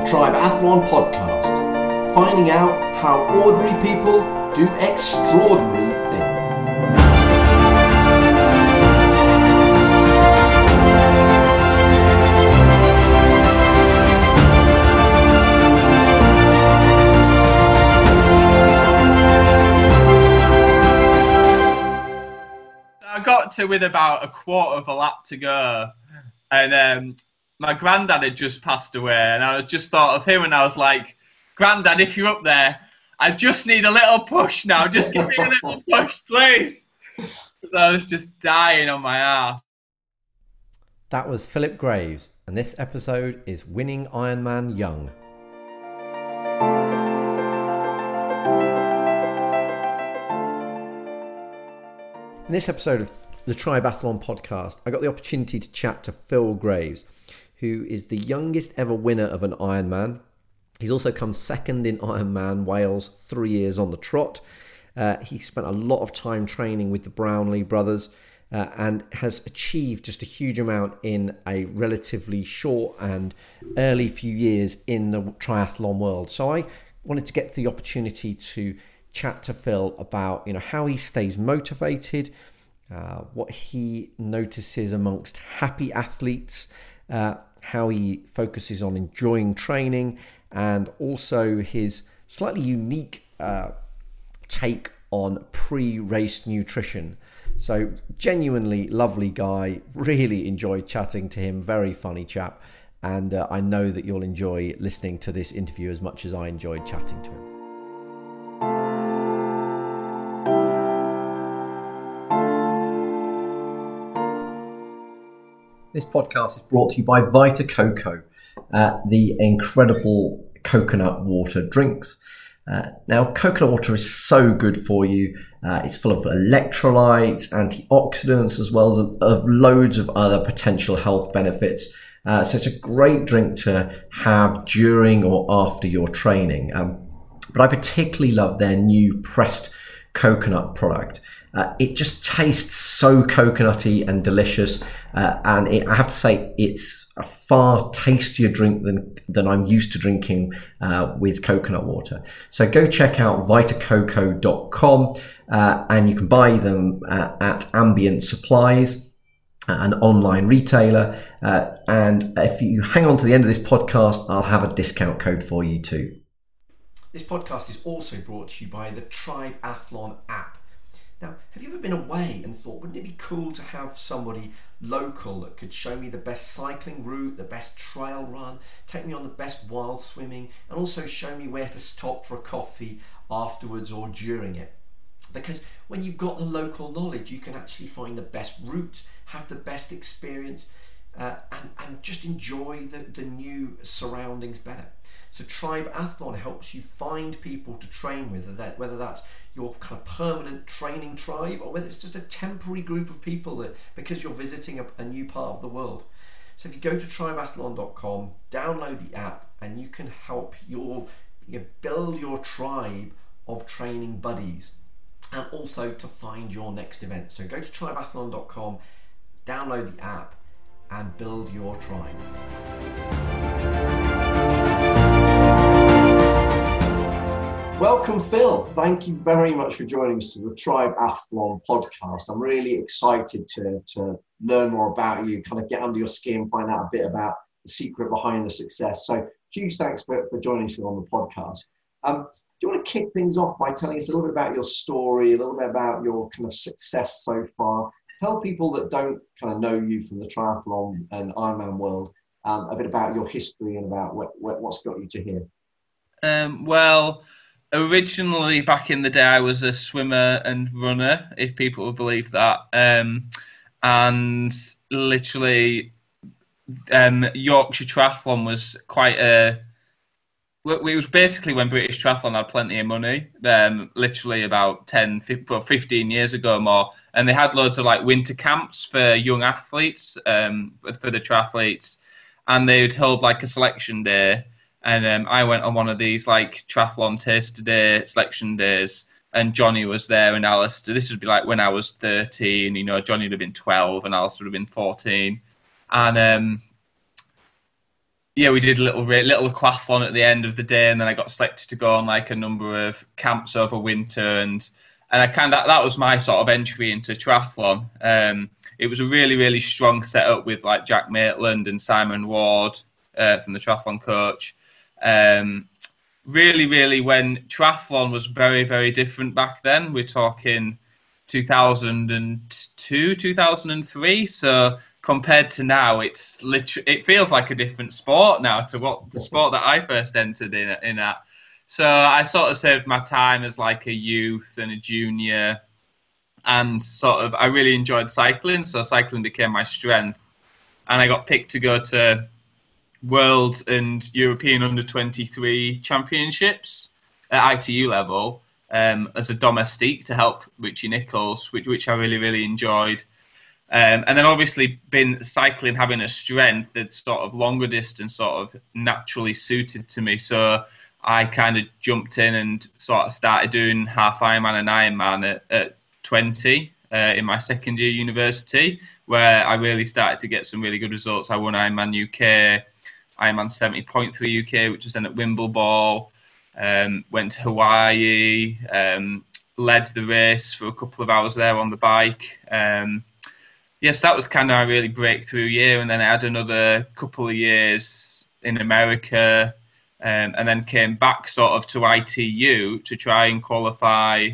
Triathlon Podcast, finding out how ordinary people do extraordinary things. I got to with about a quarter of a lap to go, and my granddad had just passed away, and I just thought of him, and I was like, "Granddad, if you're up there, I just need a little push now. Just give me a little push, please." So I was just dying on my ass. That was Philip Graves, and this episode is Winning Ironman Young. In this episode of the Triathlon Podcast, I got the opportunity to chat to Phil Graves, who is the youngest ever winner of an Ironman. He's also come second in Ironman Wales 3 years on the trot. He spent a lot of time training with the Brownlee brothers and has achieved just a huge amount in a relatively short and early few years in the triathlon world. So I wanted to get the opportunity to chat to Phil about, how he stays motivated, what he notices amongst happy athletes, how he focuses on enjoying training, and also his slightly unique take on pre-race nutrition. So genuinely lovely guy, really enjoyed chatting to him, very funny chap, and I know that you'll enjoy listening to this interview as much as I enjoyed chatting to him. This podcast is brought to you by Vita Coco, the incredible coconut water drinks. Now, coconut water is so good for you. It's full of electrolytes, antioxidants, as well as of loads of other potential health benefits. So it's a great drink to have during or after your training. But I particularly love their new pressed coconut product. It just tastes so coconutty and delicious, and I have to say it's a far tastier drink than I'm used to drinking with coconut water. So go check out vitacoco.com and you can buy them at Ambient Supplies, an online retailer, and if you hang on to the end of this podcast, I'll have a discount code for you too. This podcast is also brought to you by the Triathlon app. Now, have you ever been away and thought, wouldn't it be cool to have somebody local that could show me the best cycling route, the best trail run, take me on the best wild swimming, and also show me where to stop for a coffee afterwards or during it? Because when you've got the local knowledge, you can actually find the best routes, have the best experience, and just enjoy the new surroundings better. So Triathlon helps you find people to train with, whether that's your kind of permanent training tribe or whether it's just a temporary group of people that because you're visiting a new part of the world. So if you go to triathlon.com, download the app, and you can help build your tribe of training buddies and also to find your next event. So go to triathlon.com, download the app, and build your tribe. Welcome, Phil. Thank you very much for joining us to the Triathlon Podcast. I'm really excited to learn more about you, kind of get under your skin, find out a bit about the secret behind the success. So huge thanks for joining us on the podcast. Do you want to kick things off by telling us a little bit about your story, a little bit about your kind of success so far? Tell people that don't kind of know you from the triathlon and Ironman world a bit about your history and about what's got you to here. Well, originally back in the day, I was a swimmer and runner, if people would believe that. And literally, Yorkshire Triathlon was it was basically when British Triathlon had plenty of money, literally about 15 years ago more. And they had loads of winter camps for young athletes, for the triathletes. And they would hold a selection day. And I went on one of these triathlon taster day selection days, and Johnny was there and Alistair. This would be when I was 13, Johnny would have been 12 and Alistair would have been 14. And yeah, we did a little aquathlon at the end of the day, and then I got selected to go on like a number of camps over winter, and I kind of that was my sort of entry into triathlon. It was a really strong setup with like Jack Maitland and Simon Ward from the triathlon coach. Really, when triathlon was very different back then. We're talking 2002, 2003. So compared to now, it feels like a different sport now to what the sport that I first entered in at. So I sort of served my time as like a youth and a junior, and sort of I really enjoyed cycling. So cycling became my strength, and I got picked to go to World and European Under-23 championships at ITU level as a domestique to help Richie Nichols, which I really enjoyed. And then obviously been cycling, having a strength that's sort of longer distance sort of naturally suited to me. So I kind of jumped in and sort of started doing half Ironman and Ironman at 20 in my second year university, where I really started to get some really good results. I won Ironman UK, Ironman 70.3 UK, which was then at Wimbledon. Went to Hawaii, led the race for a couple of hours there on the bike. Yes, that was kind of a really breakthrough year. And then I had another couple of years in America, and then came back sort of to ITU to try and qualify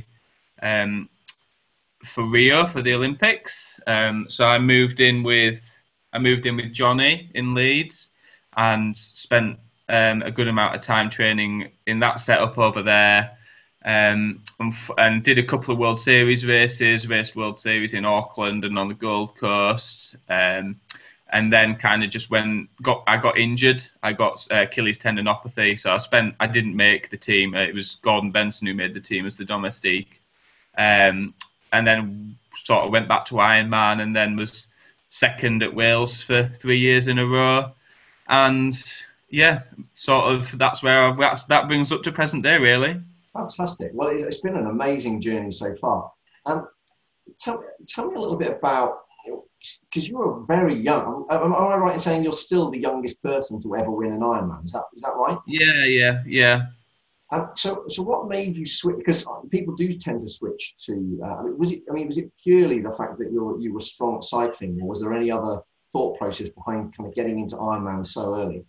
for Rio for the Olympics. So I moved in with Johnny in Leeds, and spent a good amount of time training in that setup over there, and did a couple of World Series races, raced World Series in Auckland and on the Gold Coast, and then kind of just I got injured. I got Achilles tendinopathy, so I didn't make the team. It was Gordon Benson who made the team as the domestique, and then sort of went back to Ironman, and then was second at Wales for 3 years in a row. And yeah, sort of that brings up to present day, really. Fantastic. Well, it's been an amazing journey so far. Tell me a little bit about, because you were very young. Am I right in saying you're still the youngest person to ever win an Ironman? Is that right? Yeah. So what made you switch? Because people do tend to switch to. Was it purely the fact that you were strong at cycling, or was there any other thought process behind kind of getting into Ironman so early?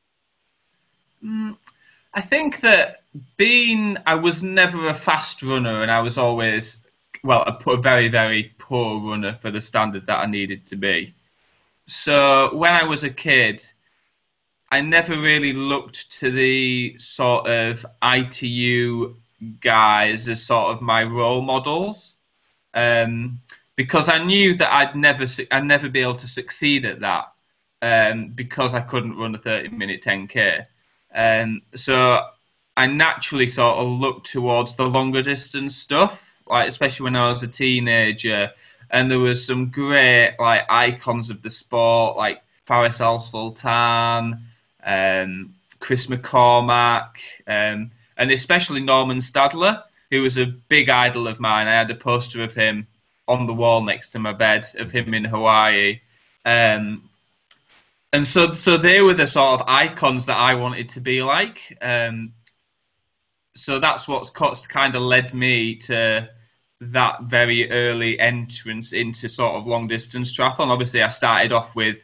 I think that I was never a fast runner, and I was always, a very poor runner for the standard that I needed to be. So when I was a kid, I never really looked to the sort of ITU guys as sort of my role models. Because I knew that I'd never be able to succeed at that, because I couldn't run a 30-minute 10K. So I naturally sort of looked towards the longer distance stuff, like especially when I was a teenager. And there was some great like icons of the sport, like Faris Al Sultan, Chris McCormack, and especially Norman Stadler, who was a big idol of mine. I had a poster of him on the wall next to my bed of him in Hawaii. And so they were the sort of icons that I wanted to be like. So that's what's kind of led me to that very early entrance into sort of long distance triathlon. Obviously, I started off with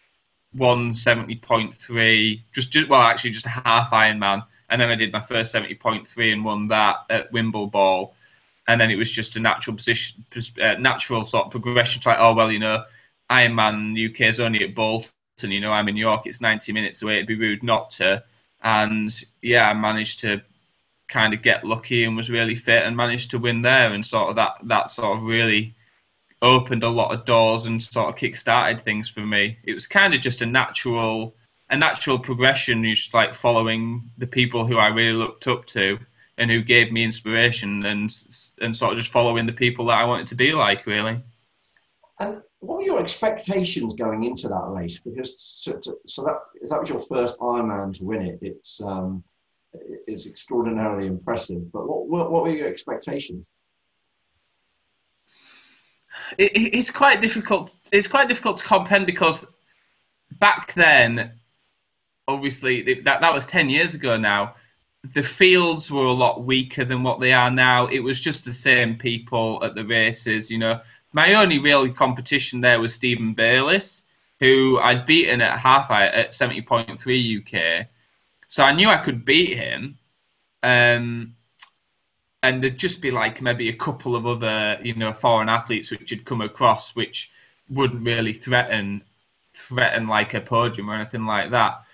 170.3, just a half Ironman. And then I did my first 70.3 and won that at Wimbledon. And then it was just a natural sort of progression to like, Ironman UK is only at Bolton, I'm in York, it's 90 minutes away, it'd be rude not to. And yeah, I managed to kind of get lucky and was really fit and managed to win there. And sort of that sort of really opened a lot of doors and sort of kick-started things for me. It was kind of just a natural progression, just like following the people who I really looked up to and who gave me inspiration, and sort of just following the people that I wanted to be like, really. And what were your expectations going into that race? Because so that if that was your first Ironman to win it, it's extraordinarily impressive. But what were your expectations? It's quite difficult. It's quite difficult to comprehend, because back then, obviously that was 10 years ago now. The fields were a lot weaker than what they are now. It was just the same people at the races, you know. My only real competition there was Stephen Bayliss, who I'd beaten at half height at 70.3 UK. So I knew I could beat him. And there'd just be like maybe a couple of other, you know, foreign athletes which had come across, which wouldn't really threaten like a podium or anything like that.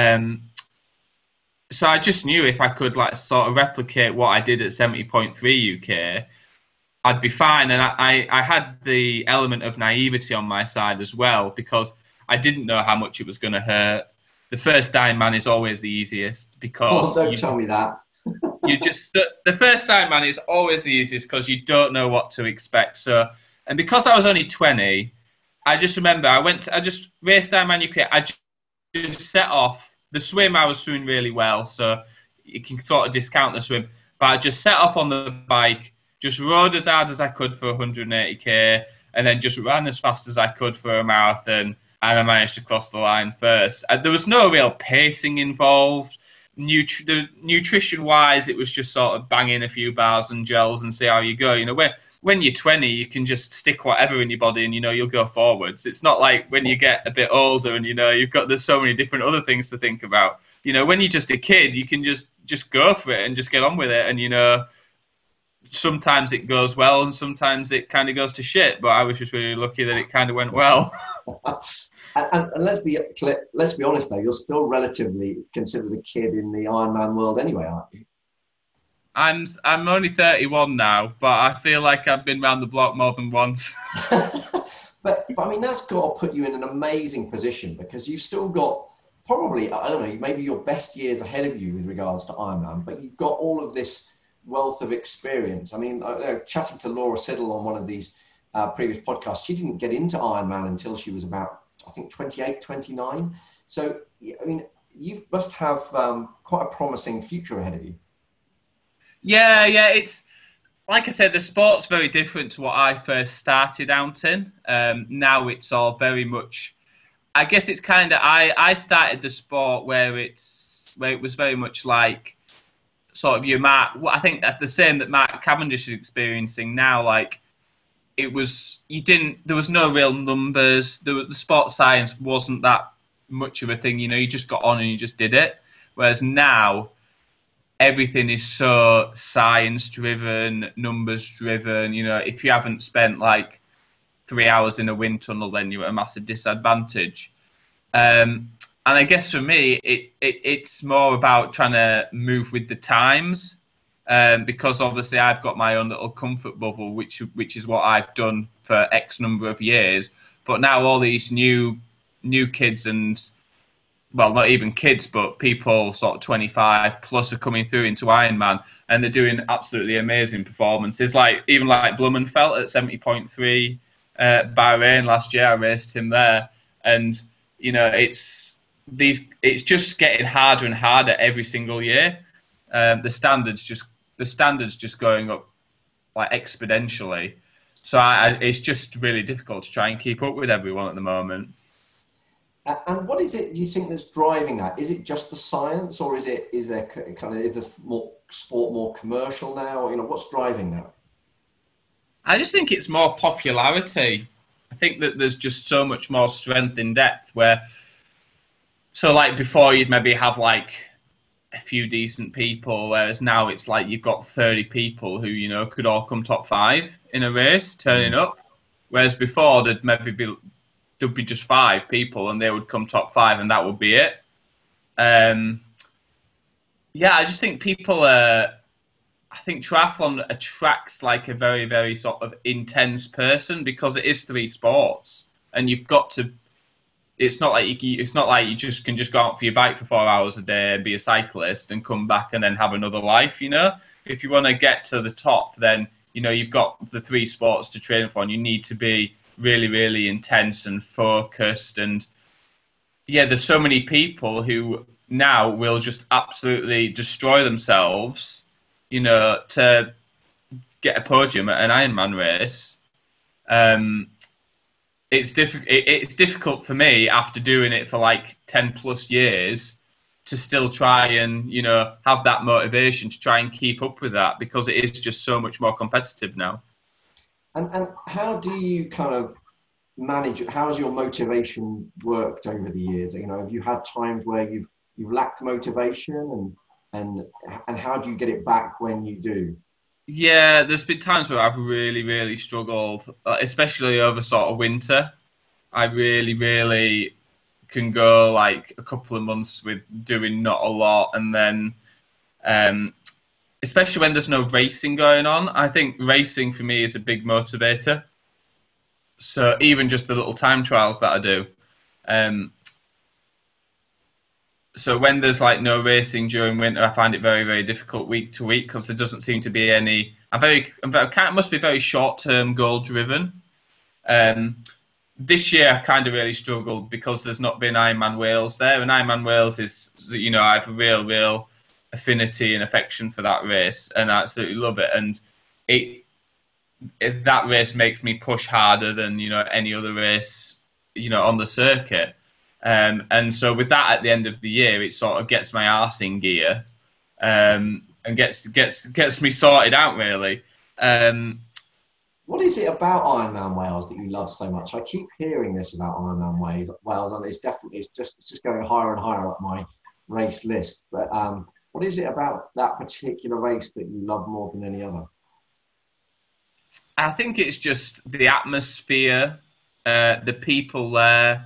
So I just knew if I could like sort of replicate what I did at 70.3 UK, I'd be fine. And I had the element of naivety on my side as well, because I didn't know how much it was going to hurt. The first Ironman is always the easiest because... Oh, don't tell me that. The first Ironman is always the easiest because you don't know what to expect. So, and because I was only 20, I just remember I just raced Ironman UK. I just set off. The swim I was swimming really well, so you can sort of discount the swim. But I just set off on the bike, just rode as hard as I could for 180k, and then just ran as fast as I could for a marathon, and I managed to cross the line first. There was no real pacing involved. Nutrition-wise, it was just sort of banging a few bars and gels and see how you go. You know, when you're 20, you can just stick whatever in your body and, you know, you'll go forwards. It's not like when you get a bit older and, you know, there's so many different other things to think about. You know, when you're just a kid, you can just go for it and just get on with it. And, you know, sometimes it goes well and sometimes it kind of goes to shit. But I was just really lucky that it kind of went well. and let's be honest, though, you're still relatively considered a kid in the Ironman world anyway, aren't you? I'm only 31 now, but I feel like I've been around the block more than once. but I mean, that's got to put you in an amazing position, because you've still got probably, I don't know, maybe your best years ahead of you with regards to Ironman, but you've got all of this wealth of experience. I mean, chatting to Laura Siddle on one of these previous podcasts, she didn't get into Ironman until she was about, I think, 28, 29. So, I mean, you must have quite a promising future ahead of you. Yeah, it's like I said, the sport's very different to what I first started out in. Now it's all very much, I guess it's kind of, I started the sport where it was very much like sort of I think that's the same that Mark Cavendish is experiencing now. Like there was no real numbers. The sports science wasn't that much of a thing. You know, you just got on and you just did it. Whereas now, everything is so science-driven, numbers-driven. You know, if you haven't spent like 3 hours in a wind tunnel, then you're at a massive disadvantage. And I guess for me, it's more about trying to move with the times, because obviously I've got my own little comfort bubble, which is what I've done for X number of years. But now all these new kids and, well, not even kids, but people sort of 25 plus are coming through into Ironman, and they're doing absolutely amazing performances. Like even like Blumenfeld at 70.3 Bahrain last year, I raced him there, and you know it's just getting harder and harder every single year. The standards just going up like exponentially. So it's just really difficult to try and keep up with everyone at the moment. And what is it you think that's driving that? Is it just the science, or is this sport more commercial now? You know, what's driving that? I just think it's more popularity. I think that there's just so much more strength in depth so like before you'd maybe have like a few decent people, whereas now it's like you've got 30 people who, you know, could all come top 5 in a race turning up. Whereas before there'd be just 5 people and they would come top 5 and that would be it. I just think I think triathlon attracts like a very, very sort of intense person, because it is 3 sports and you've got to, it's not like you just can go out for your bike for 4 hours a day and be a cyclist and come back and then have another life, you know? If you want to get to the top, then, you know, you've got the 3 sports to train for and you need to be really, really intense and focused. And yeah, there's so many people who now will just absolutely destroy themselves, you know, to get a podium at an Ironman race. It's difficult for me after doing it for like 10 plus years to still try and, you know, have that motivation to try and keep up with that, because it is just so much more competitive now. And how do you kind of manage it? How has your motivation worked over the years? You know, have you had times where you've lacked motivation, and how do you get it back when you do? Yeah, there's been times where I've really, really struggled, especially over sort of winter. I really, really can go like a couple of months with doing not a lot, and then especially when there's no racing going on. I think racing for me is a big motivator. So even just the little time trials that I do. So when there's like no racing during winter, I find it very, very difficult week to week, because there doesn't seem to be any. Must be very short-term goal driven. This year I kind of really struggled because there's not been Ironman Wales there, and Ironman Wales is, you know, I have a real affinity and affection for that race, and I absolutely love it. And that race makes me push harder than, you know, any other race, you know, on the circuit. And so with that at the end of the year, it sort of gets my arse in gear, and gets me sorted out really. What is it about Ironman Wales that you love so much? I keep hearing this about Ironman Wales, and it's just going higher and higher up my race list. But what is it about that particular race that you love more than any other? I think it's just the atmosphere, the people there.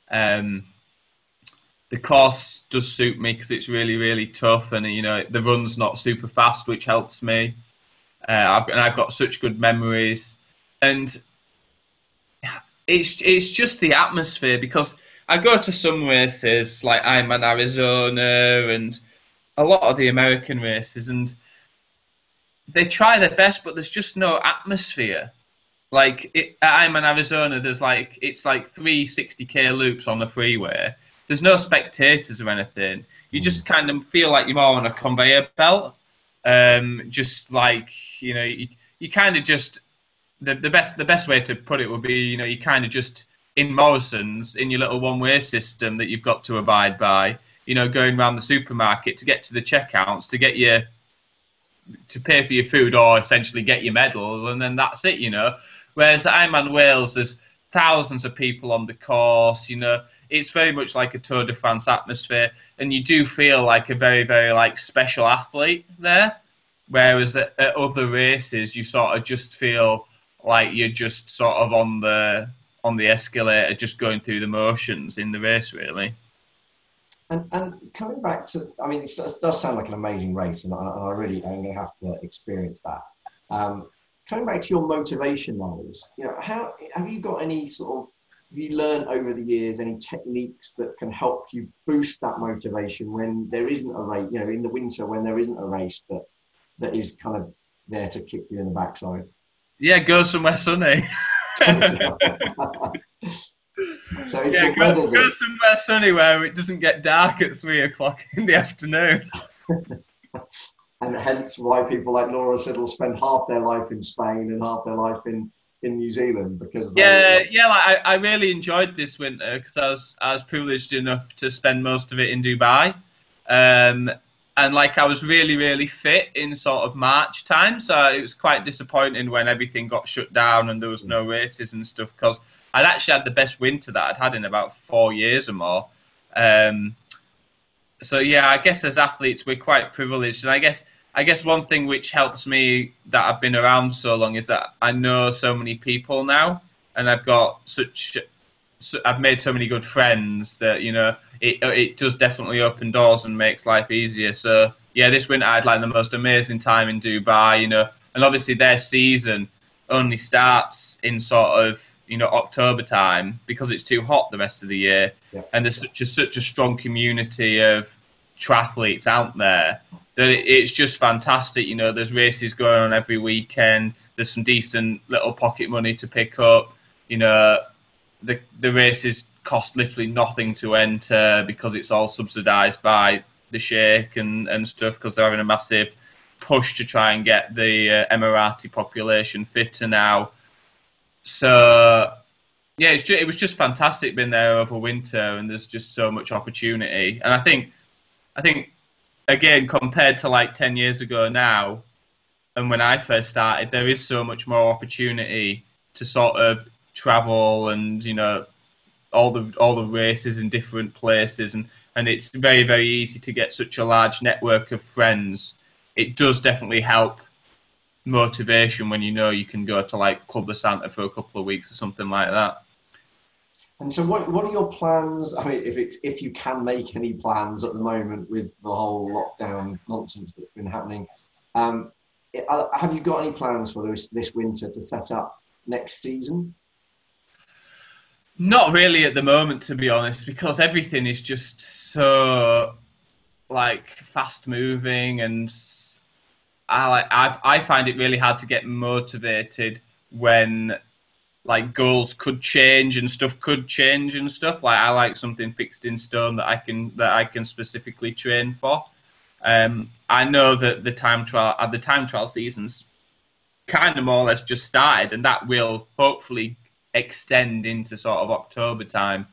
The course does suit me because it's really, really tough, and you know the run's not super fast, which helps me. I've got such good memories, and it's just the atmosphere, because I go to some races like Ironman Arizona and a lot of the American races, and they try their best, but there's just no atmosphere. Like at Ironman Arizona, it's like 360k loops on the freeway. There's no spectators or anything. You just kind of feel like you're more on a conveyor belt. Just like, you know, you kind of just the best way to put it would be, you know, you kind of just in Morrison's in your little one-way system that you've got to abide by. You know, going around the supermarket to get to the checkouts, to pay for your food, or essentially get your medal, and then that's it, you know. Whereas at Ironman Wales, there's thousands of people on the course, you know. It's very much like a Tour de France atmosphere, and you do feel like a very, very like special athlete there. Whereas at other races, you sort of just feel like you're just sort of on the escalator, just going through the motions in the race, really. And coming back to, I mean, it does sound like an amazing race, and I really am going to have to experience that. Coming back to your motivation levels, you know, how have you got any sort of, have you learned over the years any techniques that can help you boost that motivation when there isn't a race, you know, in the winter when there isn't a race that is kind of there to kick you in the backside? Yeah, go somewhere sunny. So it's the weather go somewhere sunny where it doesn't get dark at 3:00 in the afternoon. And hence why people like Laura Siddle spend half their life in Spain and half their life in New Zealand, because like I really enjoyed this winter because I was privileged enough to spend most of it in Dubai, and like I was really, really fit in sort of March time, so it was quite disappointing when everything got shut down and there was no races and stuff, because I'd actually had the best winter that I'd had in about 4 years or more. So yeah, I guess as athletes we're quite privileged, and I guess one thing which helps me that I've been around so long is that I know so many people now, and I've made so many good friends that, you know, it does definitely open doors and makes life easier. So yeah, this winter I had like the most amazing time in Dubai, you know, and obviously their season only starts in sort of, you know, October time because it's too hot the rest of the year. Yeah. And there's such a strong community of triathletes out there that it's just fantastic. You know, there's races going on every weekend. There's some decent little pocket money to pick up. You know, the races cost literally nothing to enter because it's all subsidised by the Sheikh and stuff, because they're having a massive push to try and get the Emirati population fitter now. So yeah, it was just fantastic being there over winter, and there's just so much opportunity. And I think I think, again, compared to like 10 years ago now, and when I first started, there is so much more opportunity to sort of travel and, all the races in different places, and it's very, very easy to get such a large network of friends. It does definitely help motivation when you can go to like Club de Santa for a couple of weeks or something like that. And so what are your plans? I mean, if you can make any plans at the moment with the whole lockdown nonsense that's been happening, have you got any plans for this winter to set up next season? Not really at the moment, to be honest, because everything is just so like fast moving, and I find it really hard to get motivated when like goals could change and stuff could change and stuff. Like I like something fixed in stone that I can specifically train for. I know that the time trial season's kind of more or less just started, and that will hopefully extend into sort of October time.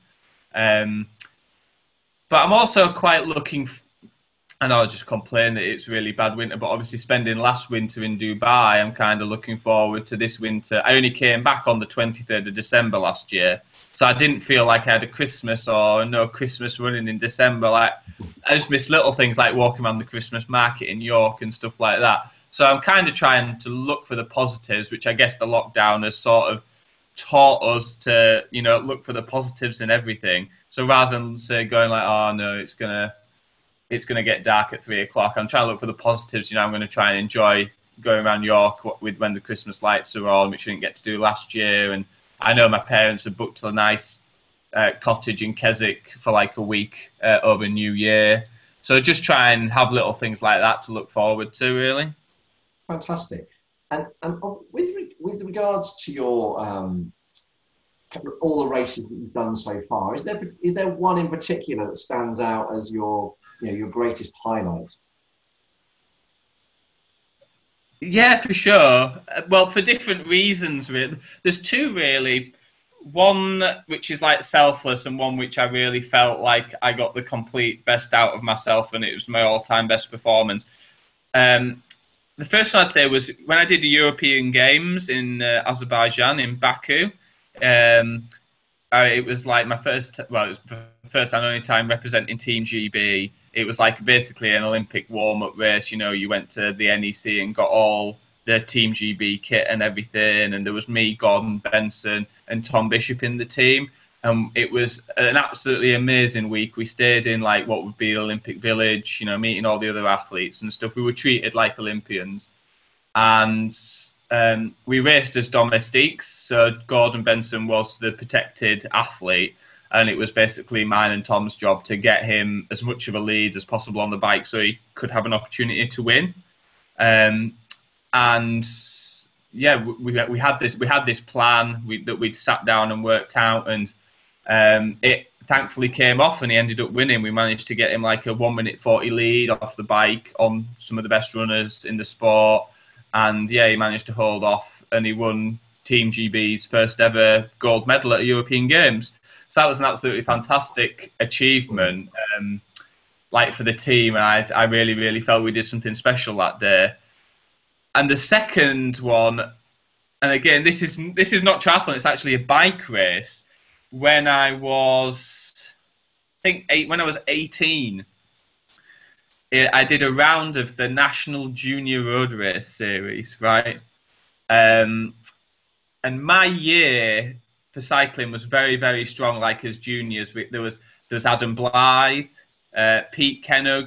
But I'm also quite looking. I know I just complain that it's really bad winter, but obviously spending last winter in Dubai, I'm kind of looking forward to this winter. I only came back on the 23rd of December last year, so I didn't feel like I had a Christmas or no Christmas running in December. Like I just miss little things like walking around the Christmas market in York and stuff like that. So I'm kind of trying to look for the positives, which I guess the lockdown has sort of taught us to, look for the positives in everything. So rather than say going like, oh no, it's gonna get dark at 3:00, I'm trying to look for the positives. I'm going to try and enjoy going around York with when the Christmas lights are on, which I didn't get to do last year. And I know my parents have booked a nice cottage in Keswick for like a week over New Year. So just try and have little things like that to look forward to, really. Fantastic. And with regards to your all the races that you've done so far, is there one in particular that stands out as your greatest highlight? Yeah, for sure. Well, for different reasons, really. There's two, really. One which is like selfless, and one which I really felt like I got the complete best out of myself, and it was my all-time best performance. The first one I'd say was when I did the European Games in Azerbaijan, in Baku. It was like it was the first and only time representing Team GB. It was like basically an Olympic warm-up race. You went to the NEC and got all the Team GB kit and everything. And there was me, Gordon Benson, and Tom Bishop in the team. And it was an absolutely amazing week. We stayed in like what would be Olympic Village, meeting all the other athletes and stuff. We were treated like Olympians. And we raced as domestiques. So Gordon Benson was the protected athlete. And it was basically mine and Tom's job to get him as much of a lead as possible on the bike so he could have an opportunity to win. And yeah, we had this plan that we'd sat down and worked out, and it thankfully came off, and he ended up winning. We managed to get him like a 1:40 lead off the bike on some of the best runners in the sport, and yeah, he managed to hold off, and he won Team GB's first ever gold medal at the European Games. So that was an absolutely fantastic achievement, like for the team. And I really, really felt we did something special that day. And the second one, and again, this is not triathlon; it's actually a bike race. When I was, when I was 18, I did a round of the National Junior Road Race Series, right? And my year for cycling was very, very strong. Like as juniors, there was Adam Blythe, Pete Kennog,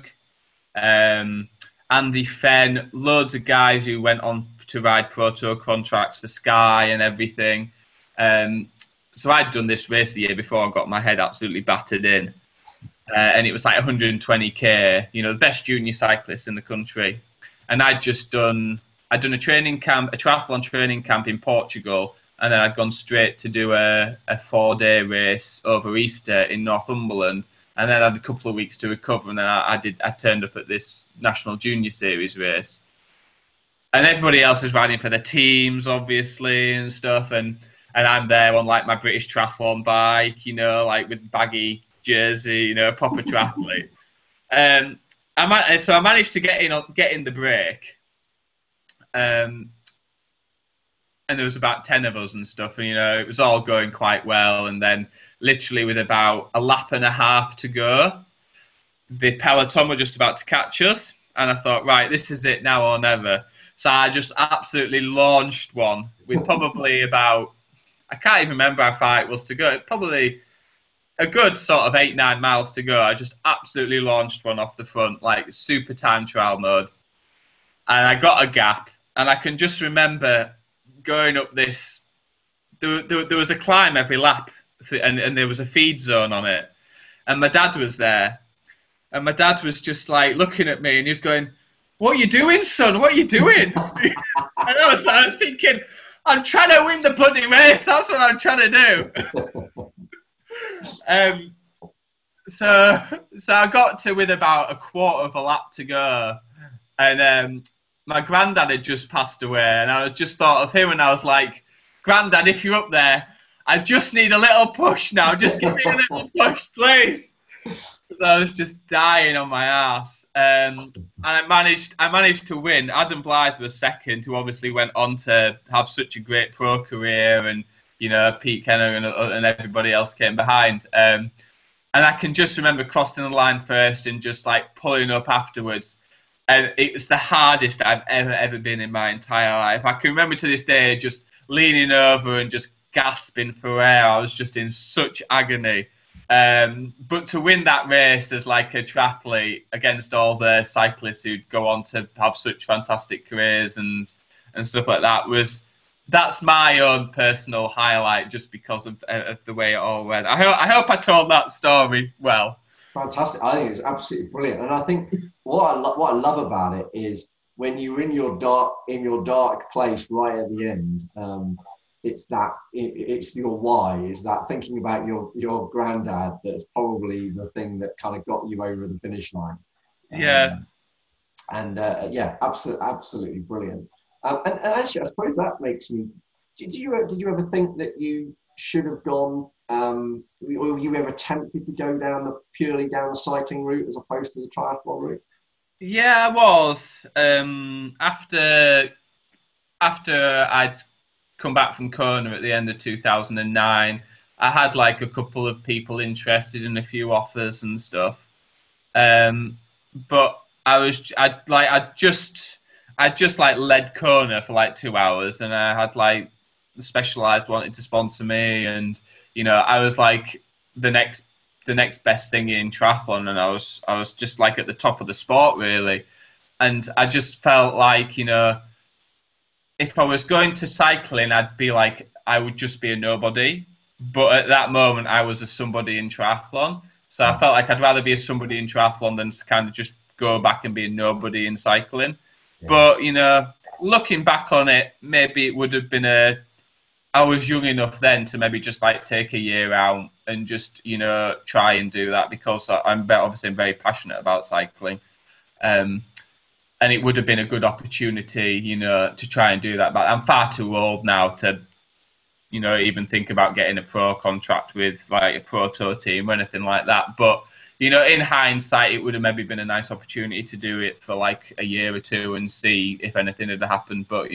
Andy Fenn, loads of guys who went on to ride Pro Tour contracts for Sky and everything. So I'd done this race the year before and got my head absolutely battered in. And it was like 120k, the best junior cyclist in the country. And I'd done a training camp, a triathlon training camp in Portugal. And then I'd gone straight to do a 4-day race over Easter in Northumberland. And then I had a couple of weeks to recover. And then I turned up at this National Junior Series race. And everybody else is riding for their teams, obviously, and stuff. And I'm there on like my British Triathlon bike, like with baggy jersey, proper triathlete. And I managed to get in the break, and there was about 10 of us and stuff, and it was all going quite well. And then, literally, with about a lap and a half to go, the peloton were just about to catch us, and I thought, right, this is it now or never. So I just absolutely launched one with probably about, I can't even remember how far it was to go, probably a good sort of 8-9 miles to go. I just absolutely launched one off the front, like super time trial mode. And I got a gap, and I can just remember going up this, there was a climb every lap, and there was a feed zone on it. And my dad was there. And my dad was just like looking at me, and he was going, "What are you doing, son? What are you doing?" And I was thinking, I'm trying to win the bloody race. That's what I'm trying to do. So I got to with about a quarter of a lap to go, and my granddad had just passed away, and I just thought of him, and I was like, "Granddad, if you're up there, I just need a little push now. Just give me a little push, please." So I was just dying on my ass, and I managed to win. Adam Blythe was second, who obviously went on to have such a great pro career, and Pete Kenner and everybody else came behind. And I can just remember crossing the line first and just like pulling up afterwards, and it was the hardest I've ever been in my entire life. I can remember to this day just leaning over and just gasping for air. I was just in such agony. But to win that race as like a triathlete against all the cyclists who go on to have such fantastic careers and stuff like that's my own personal highlight, just because of the way it all went. I hope I told that story well. Fantastic. I think it's absolutely brilliant. And I think what I love about it is when you're in your dark place right at the end, it's your why, is that thinking about your granddad that's probably the thing that kind of got you over the finish line. Yeah. Absolutely brilliant. And actually, I suppose that makes me. Did you ever think that you should have gone, or were you ever tempted to go purely down the cycling route as opposed to the triathlon route? Yeah, I was. After I'd come back from Kona at the end of 2009, I had like a couple of people interested in a few offers and stuff. But I just led Kona for like 2 hours, and I had like Specialized wanted to sponsor me, and I was like the next best thing in triathlon, and I was just like at the top of the sport really, and I just felt like if I was going to cycling, I'd be like, I would just be a nobody. But at that moment, I was a somebody in triathlon. So I felt like I'd rather be a somebody in triathlon than to kind of just go back and be a nobody in cycling. Yeah. But, looking back on it, maybe it would have been I was young enough then to maybe just like take a year out and just, try and do that, because I'm very passionate about cycling. And it would have been a good opportunity, to try and do that. But I'm far too old now to, even think about getting a pro contract with like a pro tour team or anything like that. But, in hindsight, it would have maybe been a nice opportunity to do it for like a year or two and see if anything had happened. But,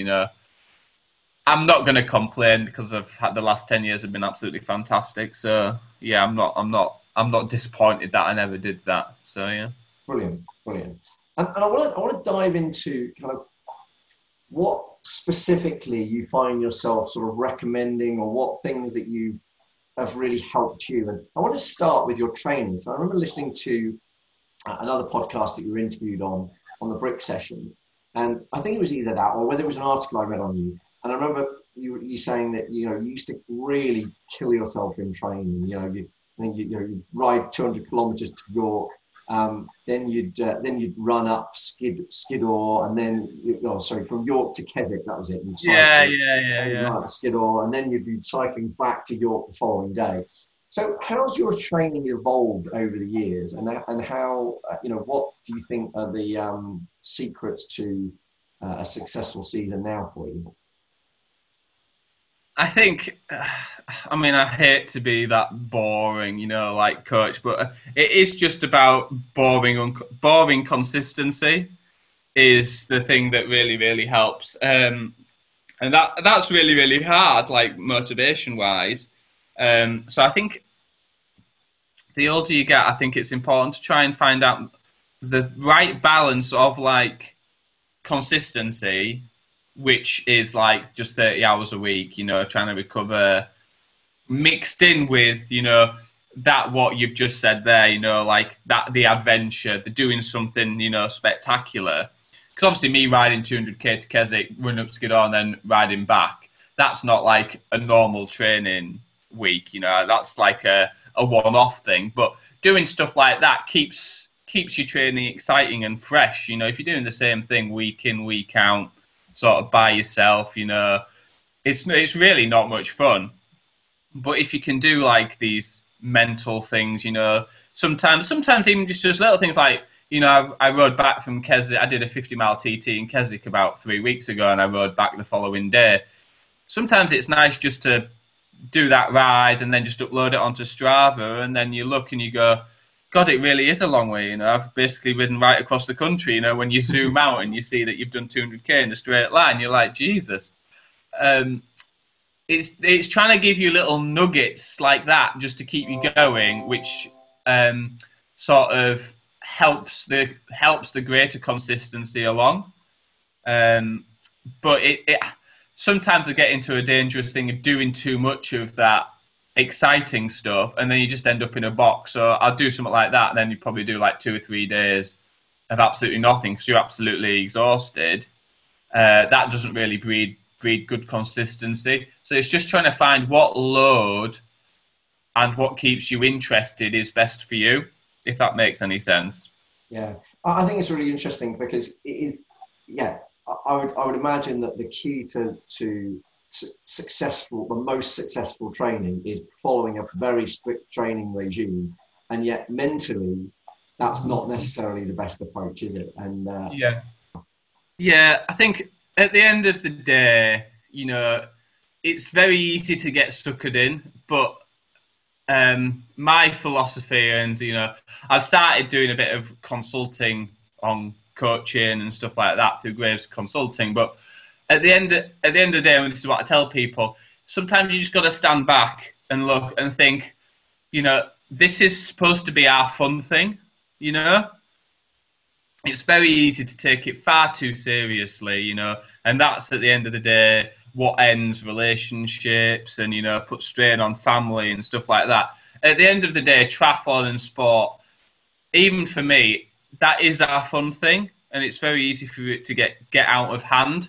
I'm not going to complain, because the last 10 years have been absolutely fantastic. So yeah, I'm not disappointed that I never did that. So yeah. Brilliant. And I want to dive into kind of what specifically you find yourself sort of recommending, or what things that have really helped you. And I want to start with your training. So I remember listening to another podcast that you were interviewed on the Brick Session, and I think it was either that or whether it was an article I read on you. And I remember you saying that you used to really kill yourself in training. You ride 200 kilometers to York. Then you'd run up Skiddaw, and then from York to Keswick, that was it. Yeah. Run up Skiddaw, and then you'd be cycling back to York the following day. So how's your training evolved over the years, and how what do you think are the secrets to a successful season now for you? I think, I mean, I hate to be that boring, like coach, but it is just about boring consistency is the thing that really, really helps. And that's really, really hard, like motivation wise. So I think the older you get, I think it's important to try and find out the right balance of like consistency, which is like just 30 hours a week, trying to recover, mixed in with, that what you've just said there, like that the adventure, the doing something, spectacular. Because obviously me riding 200k to Keswick, run up Skiddaw and then riding back, that's not like a normal training week, that's like a one-off thing. But doing stuff like that keeps your training exciting and fresh. If you're doing the same thing week in, week out, sort of by yourself, it's really not much fun. But if you can do like these mental things, sometimes even just little things like, I rode back from Keswick. I did a 50-mile TT in Keswick about 3 weeks ago, and I rode back the following day. Sometimes it's nice just to do that ride and then just upload it onto Strava, and then you look and you go, God, it really is a long way. I've basically ridden right across the country. When you zoom out and you see that you've done 200k in a straight line, you're like, Jesus. It's trying to give you little nuggets like that just to keep you going, which sort of helps the greater consistency along. But it sometimes I get into a dangerous thing of doing too much of that exciting stuff, and then you just end up in a box. So I'll do something like that, and then you probably do like 2 or 3 days of absolutely nothing because you're absolutely exhausted. That doesn't really breed good consistency. So it's just trying to find what load and what keeps you interested is best for you, if that makes any sense. Yeah, I think it's really interesting because it is. Yeah, I would imagine that the key to the most successful training is following a very strict training regime, and yet mentally that's not necessarily the best approach, is it? And yeah, I think at the end of the day, it's very easy to get suckered in, but my philosophy, and I've started doing a bit of consulting on coaching and stuff like that through Graves Consulting, but at the end of the day, and this is what I tell people, sometimes you just got to stand back and look and think, this is supposed to be our fun thing, It's very easy to take it far too seriously, and that's at the end of the day what ends relationships and, put strain on family and stuff like that. At the end of the day, triathlon and sport, even for me, that is our fun thing, and it's very easy for it to get out of hand.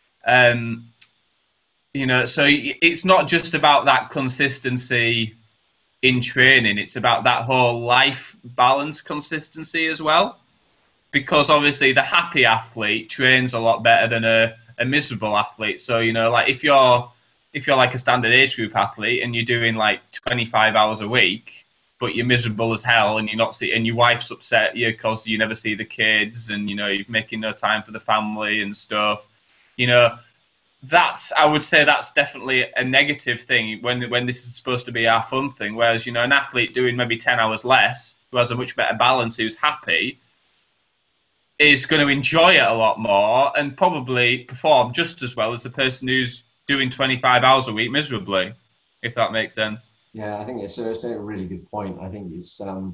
So it's not just about that consistency in training, it's about that whole life balance consistency as well. Because obviously the happy athlete trains a lot better than a miserable athlete. So, like if you're like a standard age group athlete and you're doing like 25 hours a week, but you're miserable as hell and and your wife's upset you because you never see the kids and, you're making no time for the family and stuff, I would say that's definitely a negative thing when this is supposed to be our fun thing. Whereas, an athlete doing maybe 10 hours less, who has a much better balance, who's happy, is going to enjoy it a lot more and probably perform just as well as the person who's doing 25 hours a week miserably, if that makes sense. Yeah, I think it's a really good point. I think it's and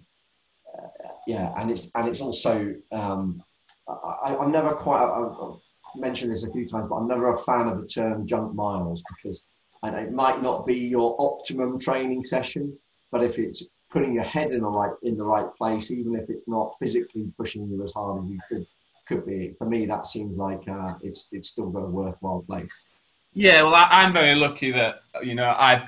it's also I'm never quite. I've mentioned this a few times, but I'm never a fan of the term junk miles because it might not be your optimum training session, but if it's putting your head in the right place, even if it's not physically pushing you as hard as you could be, for me that seems like it's still got a worthwhile place. Yeah, well, I'm very lucky that I've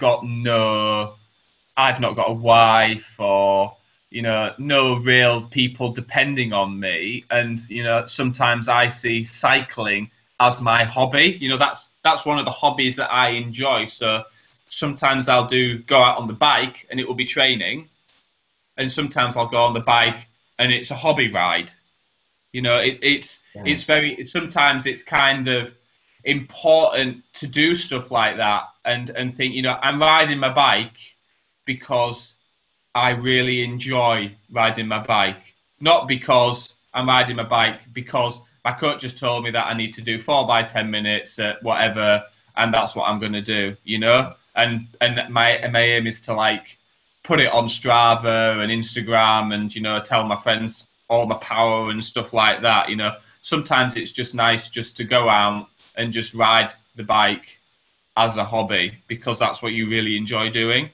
not got a wife or no real people depending on me, and sometimes I see cycling as my hobby. That's one of the hobbies that I enjoy. So sometimes I'll go out on the bike and it will be training, and sometimes I'll go on the bike and it's a hobby ride. It's very, sometimes it's kind of, important to do stuff like that and think, you know, I'm riding my bike because I really enjoy riding my bike, not because I'm riding my bike because my coach just told me that I need to do 4 by 10 minutes at whatever, and that's what I'm going to do, you know? And my aim is to like put it on Strava and Instagram and, you know, tell my friends all my power and stuff like that, you know? Sometimes it's just nice just to go out and just ride the bike as a hobby because that's what you really enjoy doing.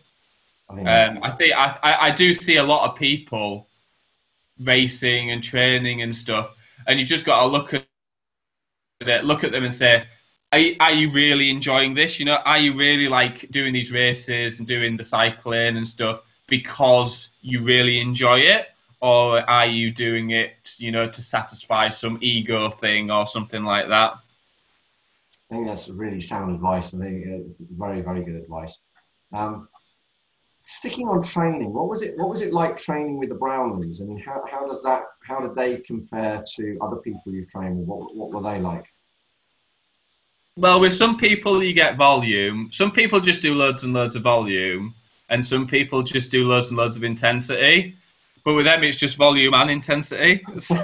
I do see a lot of people racing and training and stuff, and you've just got to look at them and say, are you really enjoying this? You know, are you really like doing these races and doing the cycling and stuff because you really enjoy it? Or are you doing it, you know, to satisfy some ego thing or something like that? I think that's really sound advice. I think it's very, very good advice. Sticking on training, what was it like training with the Brownlees? I mean, how did they compare to other people you've trained with? What were they like? Well, with some people you get volume. Some people just do loads and loads of volume, and some people just do loads and loads of intensity. But with them, it's just volume and intensity. So,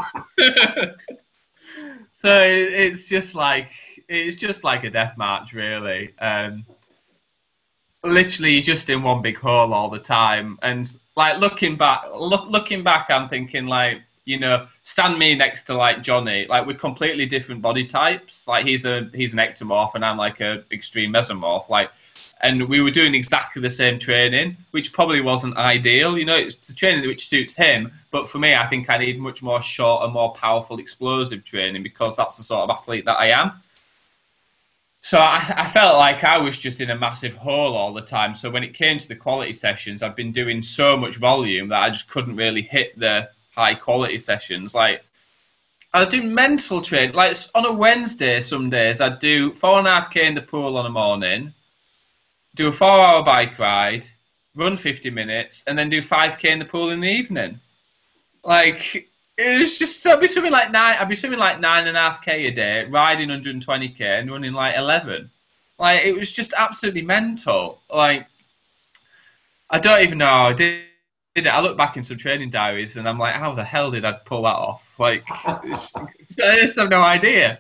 it's just like a death match, really. Literally, you're just in one big hole all the time. And like looking back, I'm thinking like, you know, stand me next to like Johnny. Like we're completely different body types. Like he's an ectomorph and I'm like a extreme mesomorph. Like. And we were doing exactly the same training, which probably wasn't ideal. You know, it's the training which suits him. But for me, I think I need much more short and more powerful, explosive training because that's the sort of athlete that I am. So I felt like I was just in a massive hole all the time. So when it came to the quality sessions, I've been doing so much volume that I just couldn't really hit the high quality sessions. Like I was doing mental training. Like on a Wednesday, some days I'd do 4.5K in the pool on a morning, do a 4-hour bike ride, run 50 minutes, and then do 5K in the pool in the evening. Like, it was just, I'd be swimming like 9.5K a day, riding 120K and running like 11. Like, it was just absolutely mental. Like, I don't even know how I did it. I look back in some training diaries and I'm like, how the hell did I pull that off? Like, I just have no idea.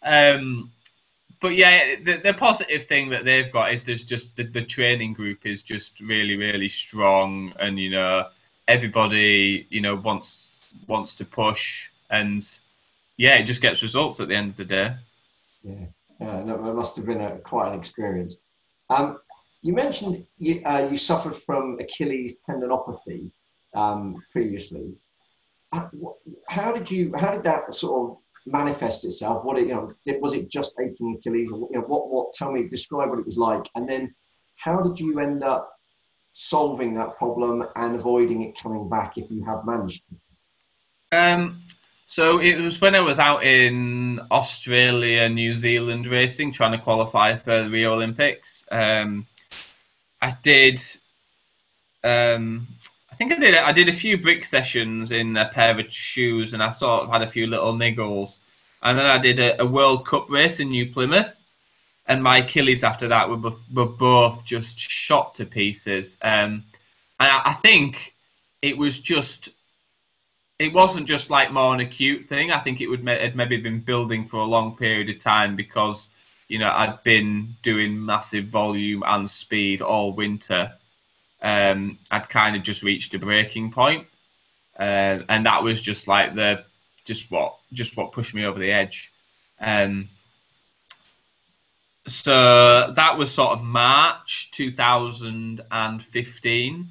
But yeah, the positive thing that they've got is there's just the training group is just really, really strong, and you know everybody wants to push, and yeah, it just gets results at the end of the day. Yeah, no, it must have been quite an experience. You mentioned you suffered from Achilles tendinopathy previously. How did that sort of manifest itself? Was it just aching Achilles, or describe what it was like, and then how did you end up solving that problem and avoiding it coming back if you have managed to? So it was when I was out in Australia, New Zealand racing, trying to qualify for the Rio Olympics. I did a few brick sessions in a pair of shoes, and I sort of had a few little niggles. And then I did a World Cup race in New Plymouth, and my Achilles after that were both just shot to pieces. And I think it wasn't just like more an acute thing. I think it had maybe been building for a long period of time because, I'd been doing massive volume and speed all winter. I'd kind of just reached a breaking point, and that was just like what pushed me over the edge. So that was sort of March 2015,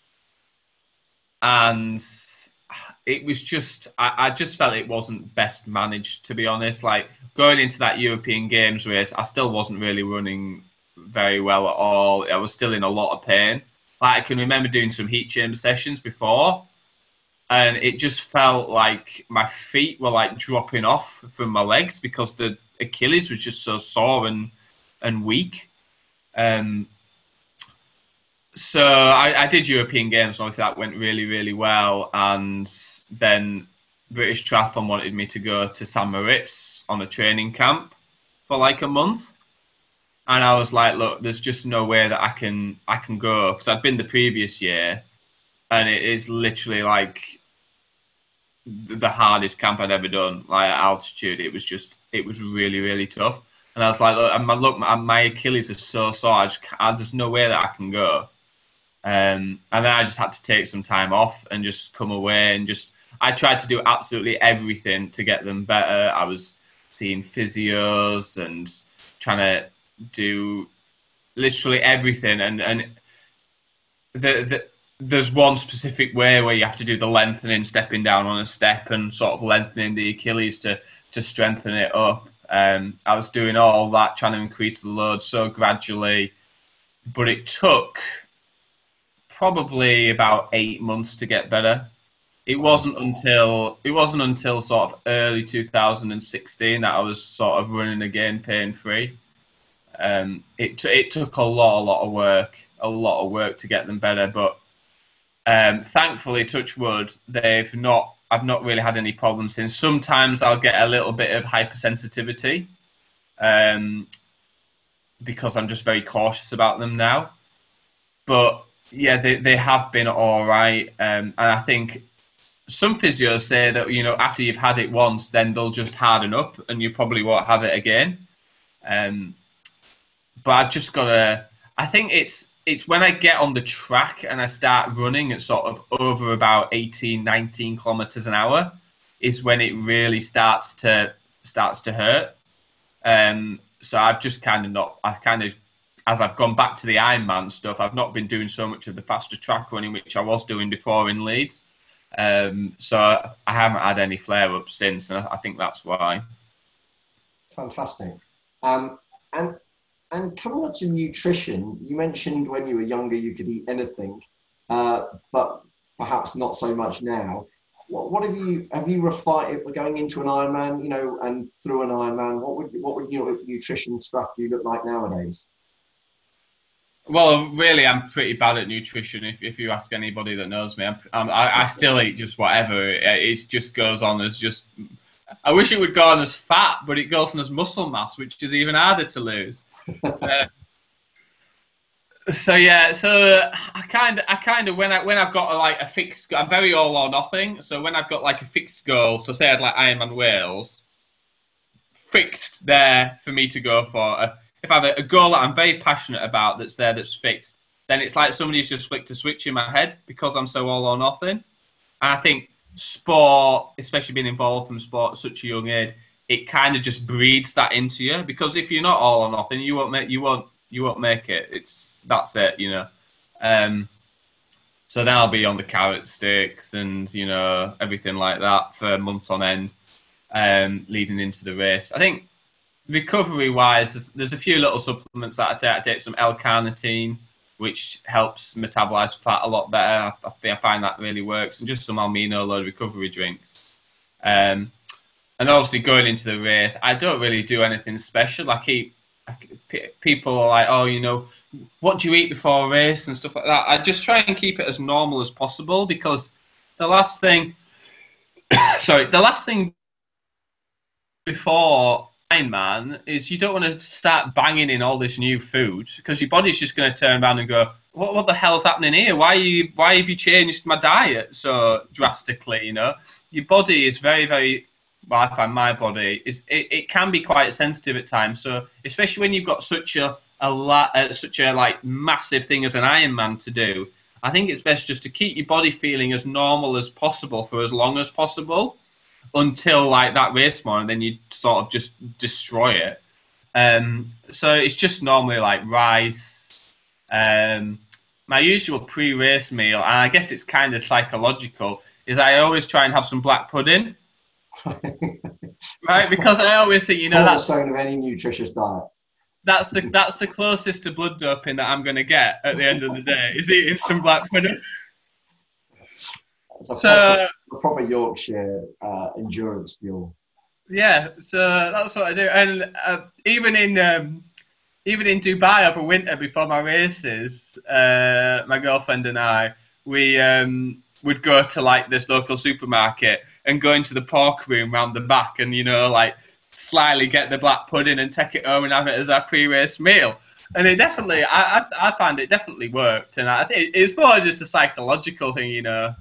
and it was just I just felt it wasn't best managed, to be honest. Like going into that European Games race, I still wasn't really running very well at all. I was still in a lot of pain. Like I can remember doing some heat chamber sessions before, and it just felt like my feet were like dropping off from my legs because the Achilles was just so sore and weak. So I did European Games, and obviously that went really, really well. And then British Triathlon wanted me to go to St. Moritz on a training camp for like a month. And I was like, look, there's just no way that I can go, because I'd been the previous year, and it is literally like the hardest camp I'd ever done, like at altitude. It was really, really tough. And I was like, look, my Achilles is so sore. There's no way that I can go. And then I just had to take some time off and just come away, and I tried to do absolutely everything to get them better. I was seeing physios and trying to do literally everything, and there's one specific way where you have to do the lengthening, stepping down on a step and sort of lengthening the Achilles to strengthen it up. I was doing all that, trying to increase the load so gradually, but it took probably about 8 months to get better. It wasn't until sort of early 2016 that I was sort of running again, pain free. It took a lot of work to get them better, but thankfully, touch wood, I've not really had any problems since. Sometimes I'll get a little bit of hypersensitivity, because I'm just very cautious about them now. But yeah, they have been all right, and I think some physios say that, you know, after you've had it once, then they'll just harden up and you probably won't have it again. But I've just got to... I think it's when I get on the track and I start running at sort of over about 18, 19 kilometers an hour is when it really starts to hurt. So I've just as I've gone back to the Ironman stuff, I've not been doing so much of the faster track running, which I was doing before in Leeds. So I haven't had any flare-ups since, and I think that's why. Fantastic. And coming on to nutrition, you mentioned when you were younger you could eat anything, but perhaps not so much now. What have you refined going into an Ironman, you know, and through an Ironman? What would your nutrition strategy look like nowadays? Well, really, I'm pretty bad at nutrition. If you ask anybody that knows me, I still eat just whatever. It just goes on as just. I wish it would go on as fat, but it goes on as muscle mass, which is even harder to lose. So I kind of when I've got like a fixed, I'm very all or nothing. So when I've got like a fixed goal, so say I'd like Ironman Wales, fixed there for me to go for. If I have a goal that I'm very passionate about that's fixed, then it's like somebody's just flicked a switch in my head because I'm so all or nothing. And I think sport, especially being involved from sport at such a young age, it kind of just breeds that into you, because if you're not all or nothing, you won't make it. That's it, you know. So then I'll be on the carrot sticks and, you know, everything like that for months on end, leading into the race. I think recovery-wise, there's a few little supplements that I take. I take some L-carnitine, which helps metabolize fat a lot better. I find that really works, and just some amino load recovery drinks. And obviously going into the race, I don't really do anything special. People are like, oh, you know, what do you eat before a race and stuff like that. I just try and keep it as normal as possible, because the last thing before Ironman is you don't want to start banging in all this new food, because your body's just going to turn around and go, what the hell's happening here? Why have you changed my diet so drastically? You know, your body is very, very. Well, I find my body it can be quite sensitive at times. So especially when you've got such a like massive thing as an Ironman to do, I think it's best just to keep your body feeling as normal as possible for as long as possible, until like that race morning, then you sort of just destroy it. So it's just normally like rice. My usual pre-race meal, and I guess it's kind of psychological, is I always try and have some black pudding. Right, because I always think, you know, that's the cornerstone of any nutritious diet. That's the closest to blood doping that I'm going to get at the end of the day, is eating some black pudding. It's a proper Yorkshire endurance fuel. Yeah, so that's what I do. And even in Dubai over winter before my races, my girlfriend and I, we would go to like this local supermarket and go into the pork room round the back, and, you know, like slyly get the black pudding and take it home and have it as our pre-race meal. And it definitely, I find it definitely worked. And I think it's more just a psychological thing, you know.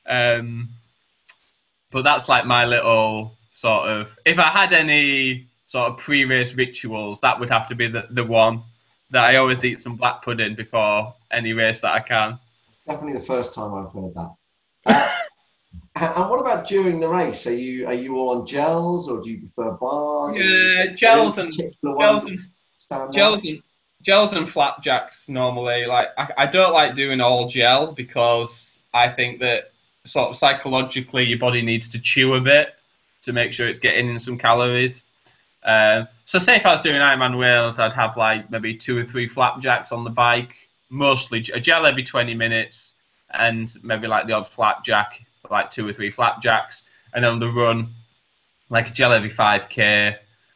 But that's like my little sort of, if I had any sort of pre-race rituals, that would have to be the one that I always eat some black pudding before any race that I can. Definitely the first time I've heard that. And what about during the race? Are you all on gels, or do you prefer bars? Yeah, gels and flapjacks normally. Like I don't like doing all gel because I think that sort of psychologically your body needs to chew a bit to make sure it's getting in some calories. So say if I was doing Ironman Wales, I'd have like maybe 2 or 3 flapjacks on the bike, mostly a gel every 20 minutes, and maybe like the odd flapjack, like 2 or 3 flapjacks, and then on the run, like a gel every 5k,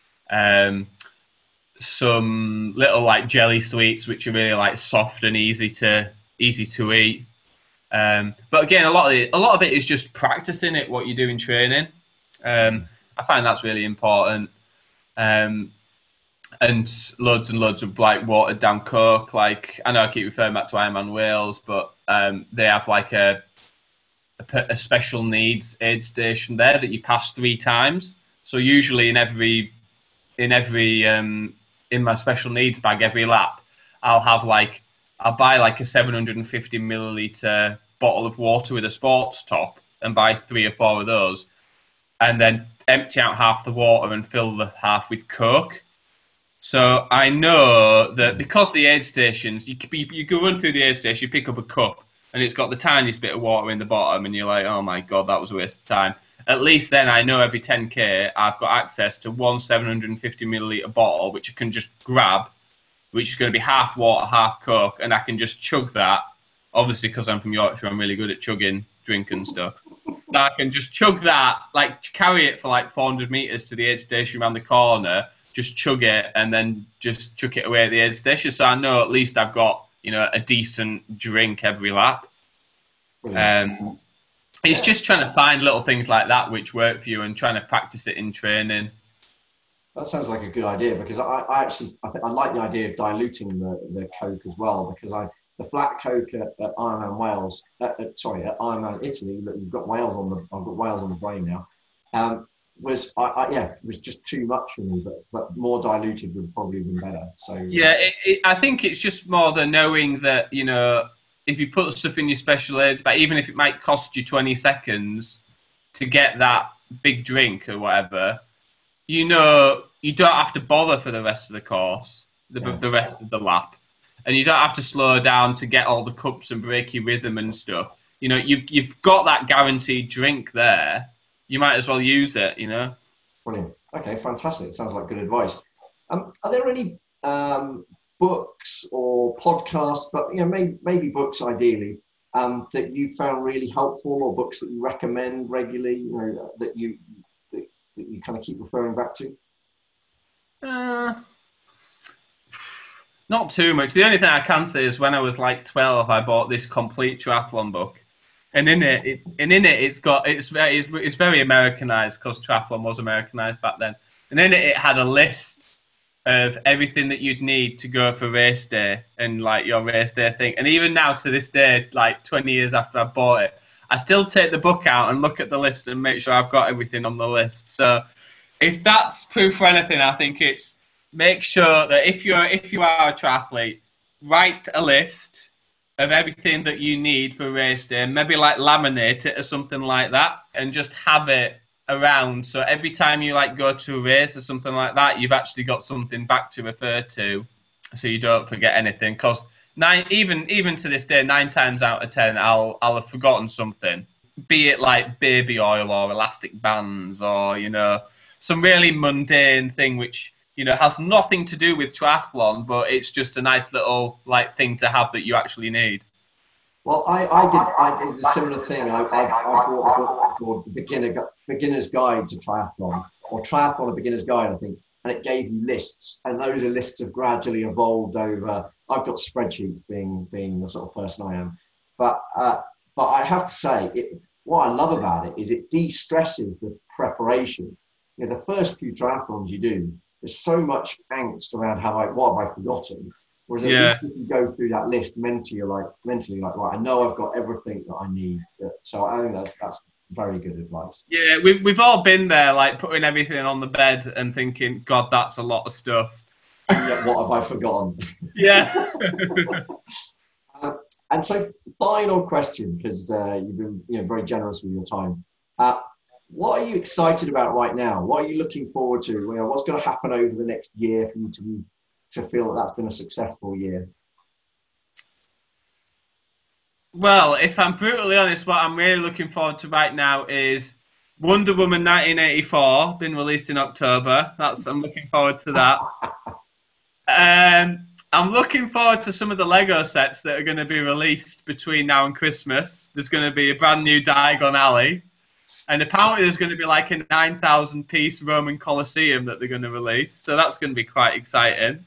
some little like jelly sweets which are really like soft and easy to eat. But again, a lot of it is just practicing it, what you do in training. I find that's really important. And loads and loads of like watered down Coke. Like I know I keep referring back to Ironman Wales, but they have like a special needs aid station there that you pass 3 times. So usually in my special needs bag every lap, I'll buy like a 750 milliliter bottle of water with a sports top and buy 3 or 4 of those, and then empty out half the water and fill the half with Coke. So I know that because the aid stations, you can run through the aid station, you pick up a cup, and it's got the tiniest bit of water in the bottom, and you're like, oh my God, that was a waste of time. At least then I know every 10K I've got access to one 750 milliliter bottle, which I can just grab, which is going to be half water, half Coke, and I can just chug that. Obviously, because I'm from Yorkshire, I'm really good at chugging drink and stuff. So I can just chug that, like carry it for like 400 meters to the aid station around the corner, just chug it, and then just chuck it away at the aid station. So I know at least I've got, you know, a decent drink every lap. It's just trying to find little things like that which work for you and trying to practice it in training. That sounds like a good idea, because I like the idea of diluting the Coke as well, because the flat Coke at Ironman Wales, at Ironman Italy, look, I've got Wales on the brain now. Was just too much for me, but more diluted would probably have been better. So yeah, I think it's just more the knowing that, you know, if you put stuff in your special aids, but even if it might cost you 20 seconds to get that big drink or whatever, you know, you don't have to bother for the rest of the course, the rest of the lap. And you don't have to slow down to get all the cups and break your rhythm and stuff. You know, you've got that guaranteed drink there. You might as well use it, you know. Brilliant. Okay, fantastic. Sounds like good advice. Are there any books or podcasts, but you know, maybe books ideally, that you found really helpful, or books that you recommend regularly, you know, that you kind of keep referring back to? Not too much. The only thing I can say is when I was like 12, I bought this complete triathlon book, and in it it's very Americanized, because triathlon was Americanized back then. And in it had a list of everything that you'd need to go for race day and like your race day thing. And even now to this day, like 20 years after I bought it, I still take the book out and look at the list and make sure I've got everything on the list. So if that's proof for anything, I think it's make sure that if you are a triathlete, write a list of everything that you need for race day, maybe like laminate it or something like that, and just have it around, so every time you like go to a race or something like that, you've actually got something back to refer to, so you don't forget anything. Because even to this day, 9 times out of 10, I'll have forgotten something, be it like baby oil or elastic bands, or you know, some really mundane thing which, you know, has nothing to do with triathlon, but it's just a nice little like thing to have that you actually need. Well, I did a similar thing. I bought a book called Beginner's Guide to Triathlon, or Triathlon: A Beginner's Guide, I think, and it gave you lists, and those lists have gradually evolved over. I've got spreadsheets, being the sort of person I am, but I have to say, what I love about it is it de-stresses the preparation. the first few triathlons you do, there's so much angst around what have I forgotten? Whereas at least if you go through that list mentally, you're like, right, I know I've got everything that I need. So I think that's very good advice. Yeah, we've all been there, like putting everything on the bed and thinking, God, that's a lot of stuff. Yeah, what have I forgotten? Yeah. And so, final question, because you've been very generous with your time. What are you excited about right now? What are you looking forward to? What's going to happen over the next year for you to feel that that's been a successful year? Well, if I'm brutally honest, what I'm really looking forward to right now is Wonder Woman 1984, been released in October. I'm looking forward to that. I'm looking forward to some of the Lego sets that are going to be released between now and Christmas. There's going to be a brand new Diagon Alley. And apparently there's going to be like a 9,000-piece Roman Colosseum that they're going to release. So that's going to be quite exciting.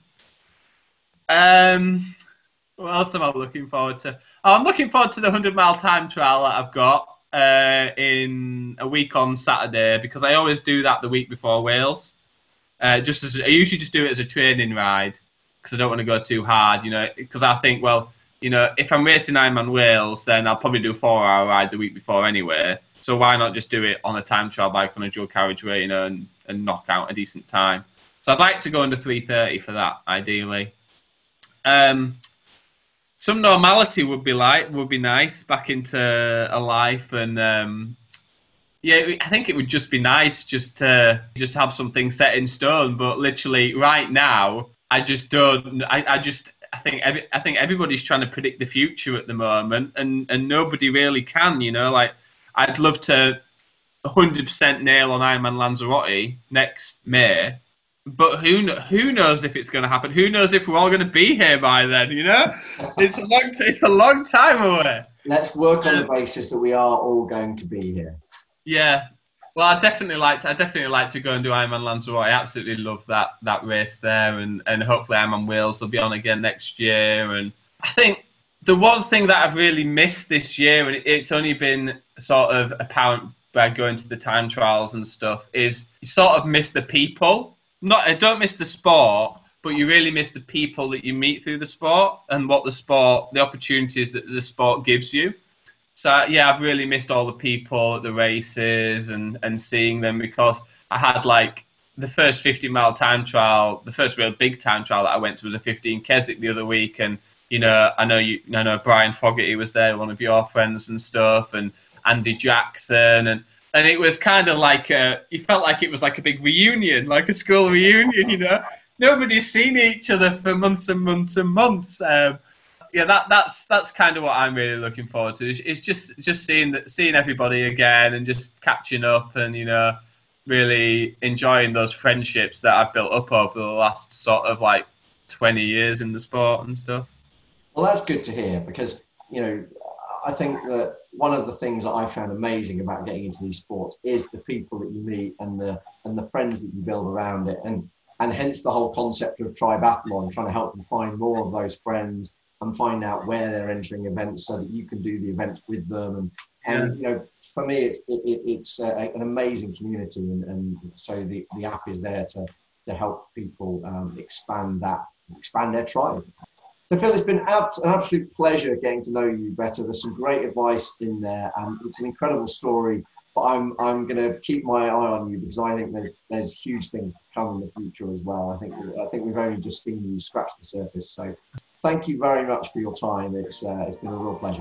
What else am I looking forward to? I'm looking forward to the 100-mile time trial that I've got in a week on Saturday, because I always do that the week before Wales. I usually just do it as a training ride because I don't want to go too hard, because I think, if I'm racing Ironman Wales, then I'll probably do a 4-hour ride the week before anyway. So why not just do it on a time trial bike on a dual carriageway, and knock out a decent time? So I'd like to go under 3:30 for that, ideally. Some normality would be nice, back into a life, and I think it would just be nice just to have something set in stone. But literally right now, I just don't. I think everybody's trying to predict the future at the moment, and nobody really can. I'd love to 100% nail on Ironman Lanzarote next May, but who knows if it's going to happen? Who knows if we're all going to be here by then? It's a long time away. Let's work on the basis that we are all going to be here. Yeah. Well, I definitely like to go and do Ironman Lanzarote. I absolutely love that race there, and hopefully Ironman Wales will be on again next year. And I think the one thing that I've really missed this year, and it's only been sort of apparent by going to the time trials and stuff, is you sort of miss the people. I don't miss the sport, but you really miss the people that you meet through the sport and the opportunities that the sport gives you. So, yeah, I've really missed all the people at the races and seeing them, because I had the first 50-mile time trial, the first real big time trial that I went to was a 15 Keswick the other week. And, I know Brian Fogarty was there, one of your friends and stuff, and Andy Jackson. And it was kind of you felt like it was like a big reunion, like a school reunion, Nobody's seen each other for months and months and months. That's kind of what I'm really looking forward to. It's just seeing everybody again and just catching up and really enjoying those friendships that I've built up over the last sort of 20 years in the sport and stuff. Well, that's good to hear, because I think that one of the things that I found amazing about getting into these sports is the people that you meet and the friends that you build around it, and hence the whole concept of Tribathlon, trying to help them find more of those friends and find out where they're entering events so that you can do the events with them. And for me, it's an amazing community, and so the app is there to help people expand their tribe. So Phil, it's been an absolute pleasure getting to know you better. There's some great advice in there, and it's an incredible story. But I'm going to keep my eye on you, because I think there's huge things to come in the future as well. I think we've only just seen you scratch the surface. So thank you very much for your time. It's been a real pleasure.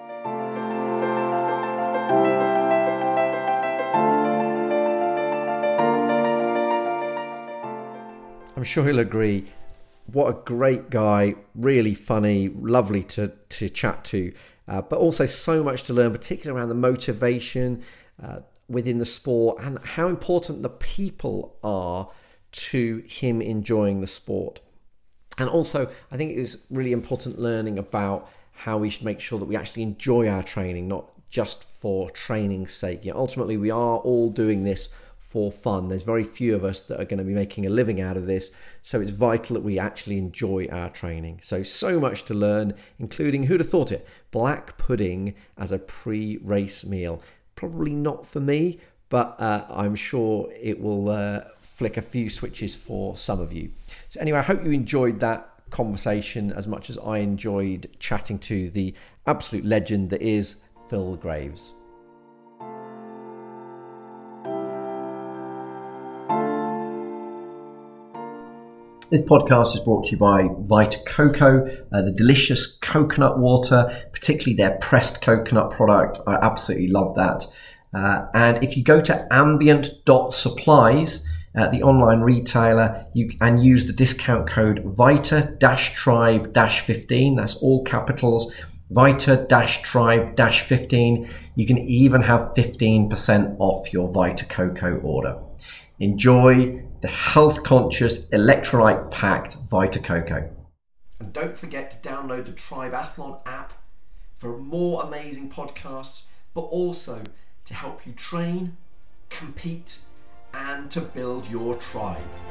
I'm sure he'll agree. What a great guy, really funny, lovely to chat to, but also so much to learn, particularly around the motivation within the sport and how important the people are to him enjoying the sport. And also, I think it is really important learning about how we should make sure that we actually enjoy our training, not just for training's sake. Ultimately, we are all doing this for fun. There's very few of us that are going to be making a living out of this, so it's vital that we actually enjoy our training. So much to learn, including, who'd have thought it, black pudding as a pre-race meal. Probably not for me, but I'm sure it will flick a few switches for some of you. So anyway, I hope you enjoyed that conversation as much as I enjoyed chatting to the absolute legend that is Phil Graves. This podcast is brought to you by Vita Coco, the delicious coconut water, particularly their pressed coconut product. I absolutely love that. And if you go to ambient.supplies, the online retailer, and use the discount code Vita-Tribe-15, that's all capitals, Vita-Tribe-15, you can even have 15% off your Vita Coco order. Enjoy the health-conscious, electrolyte-packed Vita Coco. And don't forget to download the Tribathlon app for more amazing podcasts, but also to help you train, compete, and to build your tribe.